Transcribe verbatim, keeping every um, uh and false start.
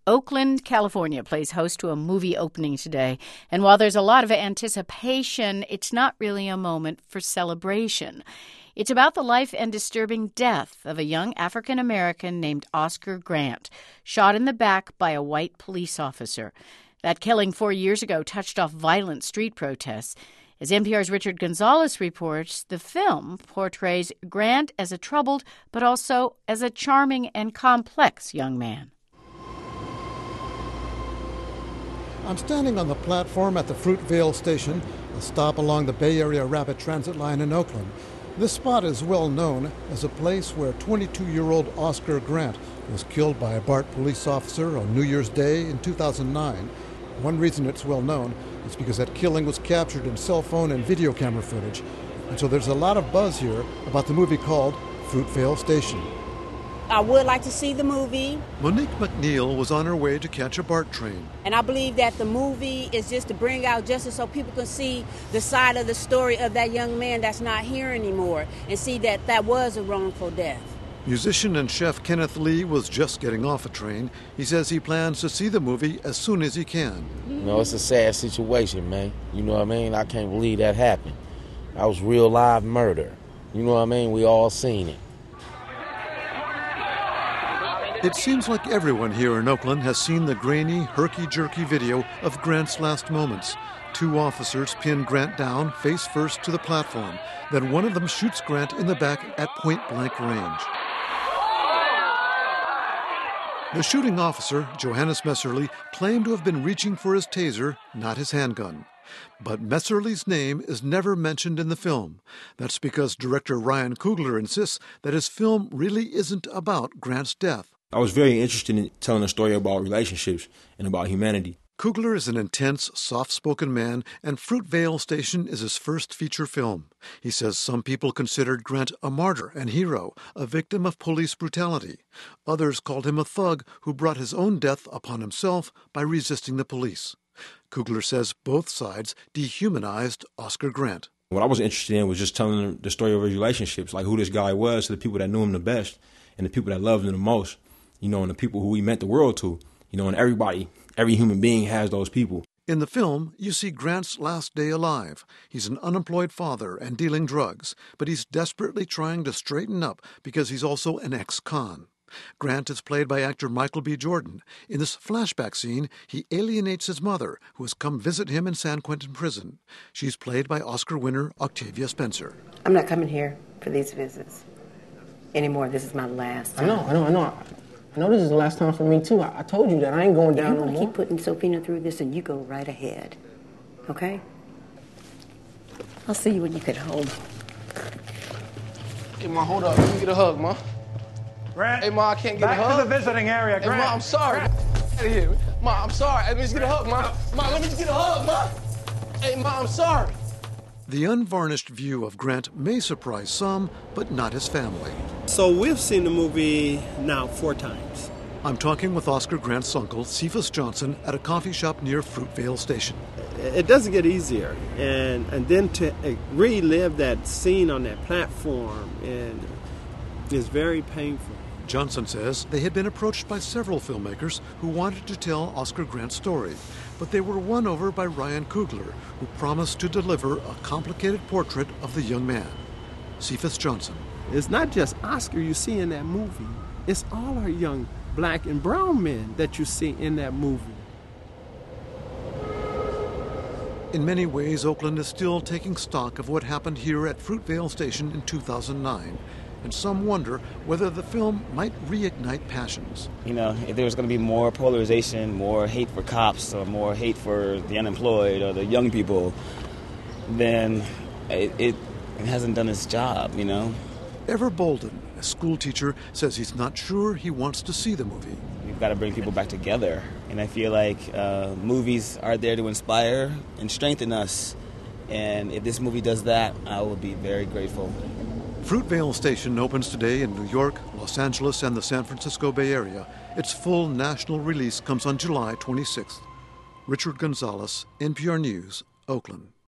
Oakland, California plays host to a movie opening today. And while there's a lot of anticipation, it's not really a moment for celebration. It's about the life and disturbing death of a young African-American named Oscar Grant, shot in the back by a white police officer. That killing four years ago touched off violent street protests. As N P R's Richard Gonzalez reports, the film portrays Grant as a troubled but also as a charming and complex young man. I'm standing on the platform at the Fruitvale Station, a stop along the Bay Area Rapid Transit line in Oakland. This spot is well known as a place where twenty-two-year-old Oscar Grant was killed by a BART police officer on New Year's Day in two thousand nine. One reason it's well known is because that killing was captured in cell phone and video camera footage. And so there's a lot of buzz here about the movie called Fruitvale Station. I would like to see the movie. Monique McNeil was on her way to catch a BART train. And I believe that the movie is just to bring out justice so people can see the side of the story of that young man that's not here anymore and see that that was a wrongful death. Musician and chef Kenneth Lee was just getting off a train. He says he plans to see the movie as soon as he can. You know, it's a sad situation, man. You know what I mean? I can't believe that happened. That was real live murder. You know what I mean? We all seen it. It seems like everyone here in Oakland has seen the grainy, herky-jerky video of Grant's last moments. Two officers pin Grant down face first to the platform. Then one of them shoots Grant in the back at point-blank range. The shooting officer, Johannes Messerly, claimed to have been reaching for his taser, not his handgun. But Messerly's name is never mentioned in the film. That's because director Ryan Coogler insists that his film really isn't about Grant's death. I was very interested in telling a story about relationships and about humanity. Coogler is an intense, soft-spoken man, and Fruitvale Station is his first feature film. He says some people considered Grant a martyr and hero, a victim of police brutality. Others called him a thug who brought his own death upon himself by resisting the police. Coogler says both sides dehumanized Oscar Grant. What I was interested in was just telling the story of his relationships, like who this guy was to the people that knew him the best and the people that loved him the most. You know, and the people who he meant the world to, you know, and everybody, every human being has those people. In the film, you see Grant's last day alive. He's an unemployed father and dealing drugs, but he's desperately trying to straighten up because he's also an ex-con. Grant is played by actor Michael B. Jordan. In this flashback scene, he alienates his mother, who has come visit him in San Quentin prison. She's played by Oscar winner Octavia Spencer. I'm not coming here for these visits anymore. This is my last time. I know, I know, I know. I know this is the last time for me, too. I, I told you that I ain't going down no more. You want to keep putting Sophina through this, and you go right ahead, okay? I'll see you when you get home. Hey, Ma, hold up. Let me get a hug, Ma. Grant, hey, Ma, I can't get back a hug. to the visiting area, Grant. Hey, Ma, I'm sorry. Get out of here. Ma, I'm sorry. Let me just get a hug, Ma. Ma, let me just get a hug, Ma. Hey, Ma, I'm sorry. The unvarnished view of Grant may surprise some, but not his family. So we've seen the movie now four times. I'm talking with Oscar Grant's uncle, Cephas Johnson, at a coffee shop near Fruitvale Station. It doesn't get easier. And, and then to relive that scene on that platform and is very painful. Johnson says they had been approached by several filmmakers who wanted to tell Oscar Grant's story, but they were won over by Ryan Coogler, who promised to deliver a complicated portrait of the young man. Cephas Johnson. It's not just Oscar you see in that movie. It's all our young black and brown men that you see in that movie. In many ways, Oakland is still taking stock of what happened here at Fruitvale Station in two thousand nine. And some wonder whether the film might reignite passions. You know, if there was going to be more polarization, more hate for cops, or more hate for the unemployed or the young people, then it, it hasn't done its job, you know. Ever Bolden, a school teacher, says he's not sure he wants to see the movie. We've got to bring people back together. And I feel like uh, movies are there to inspire and strengthen us. And if this movie does that, I will be very grateful. Fruitvale Station opens today in New York, Los Angeles, and the San Francisco Bay Area. Its full national release comes on July twenty-sixth. Richard Gonzalez, N P R News, Oakland.